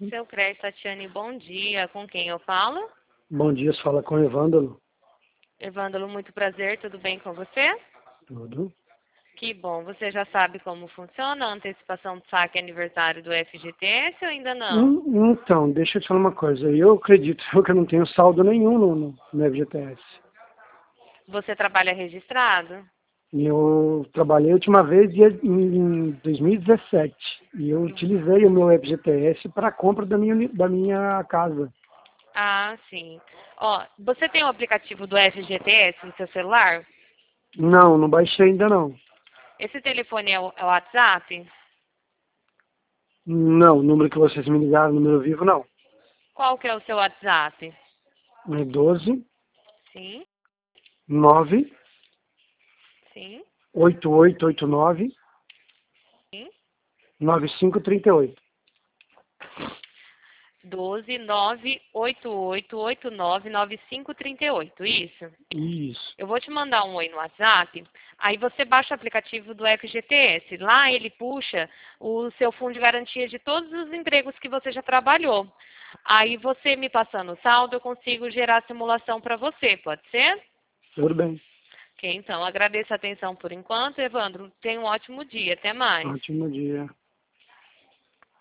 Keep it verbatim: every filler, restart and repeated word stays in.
Seu Crédito, Tatiane, bom dia. Com quem eu falo? Bom dia, você fala com o Evândalo. Evândalo, muito prazer. Tudo bem com você? Tudo. Que bom. Você já sabe como funciona a antecipação do saque aniversário do F G T S ou ainda não? Hum, Então, deixa eu te falar uma coisa. Eu acredito que eu não tenho saldo nenhum no, no, no F G T S. Você trabalha registrado? Eu trabalhei a última vez dia- em em dois mil e dezessete e eu utilizei o meu F G T S para a compra da minha, uni- da minha casa. Ah, sim. Ó, você tem o aplicativo do F G T S no seu celular? Não, não baixei ainda não. Esse telefone é o, é o WhatsApp? Não, o número que vocês me ligaram, número vivo, não. Qual que é o seu WhatsApp? É doze, Sim, nove, sim, oito oito oito nove, sim. nove cinco três oito. doze, nove, oito oito oito nove, nove cinco três oito, isso. Isso. Eu vou te mandar um oi no WhatsApp, aí você baixa o aplicativo do F G T S. Lá ele puxa o seu fundo de garantia de todos os empregos que você já trabalhou. Aí você me passando o saldo, eu consigo gerar a simulação para você, pode ser? Tudo bem. Ok, então agradeço a atenção por enquanto, Evandro. Tenha um ótimo dia. Até mais. Ótimo dia.